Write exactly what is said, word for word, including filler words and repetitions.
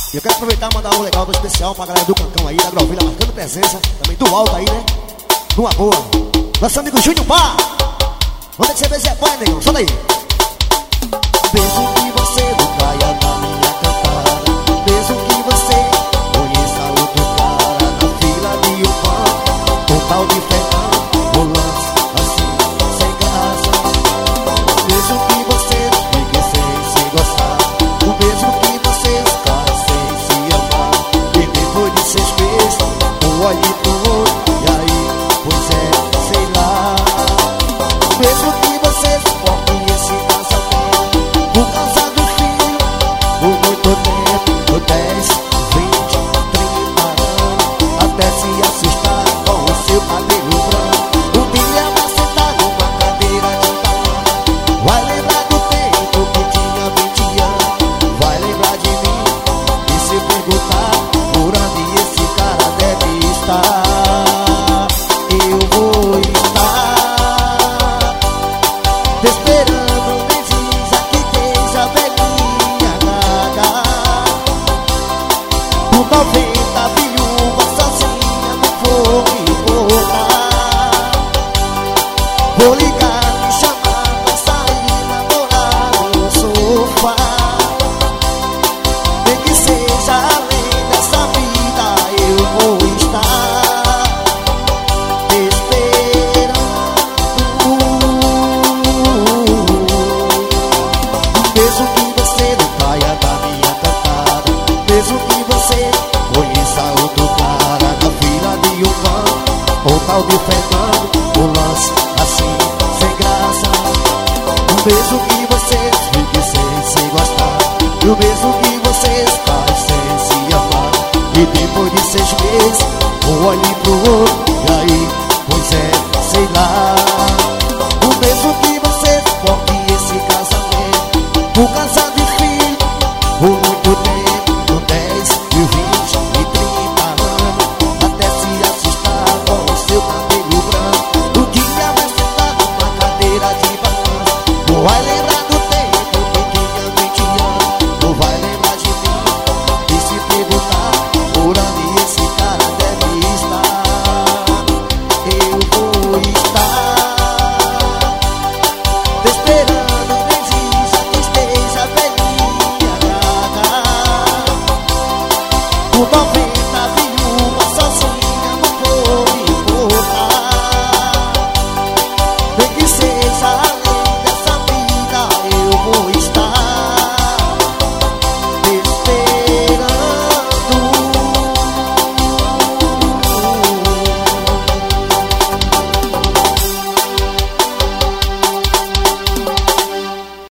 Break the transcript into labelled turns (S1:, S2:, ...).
S1: E eu quero aproveitar e mandar um legal, do especial pra galera do Cancão aí, da Grovilha, marcando presença. Também do alto aí, né? Numa boa. Nosso amigo Júnior Pá. Onde é que você vê, Zé Pai, negão? Solta aí. Beijo que você não caia na minha cantada. Beijo que você conheça outro cara na fila de um pão. Com tal de Fernando, rolando assim, sem graça. Beijo que você fique sem se gostar. O beijo que você cai sem se amar. E depois de seis meses, um olho pro outro. E aí, pois é, sei lá. Beijo que você suporte esse casamento por causa do filho, por muito tempo, por dez, vinte, trinta anos, até se assustar com o seu cabelo branco. Um dia vai sentar numa cadeira de tamanho, vai lembrar do tempo que tinha vinte anos, vai lembrar de mim e se perguntar por onde esse cara deve estar. Eu vou estar te esperando, me diz aqui esteja velhinha gaga. Por noventa, viúva, sozinha, não vou me importar. Vou ligar, me chamar pra sair, namorar no sofá. Nem que seja além dessa vida, eu vou estar te esperando. Mesmo que você não caia da minha cantada, mesmo que você conheça outro cara na fila de um pão, ou tal de Fernando, um lance assim, sem graça. O mesmo que você fique sem se gostar, e o mesmo que você cai sem se amar. E depois de seis meses, um olho pro outro, e aí, pois é, sei lá.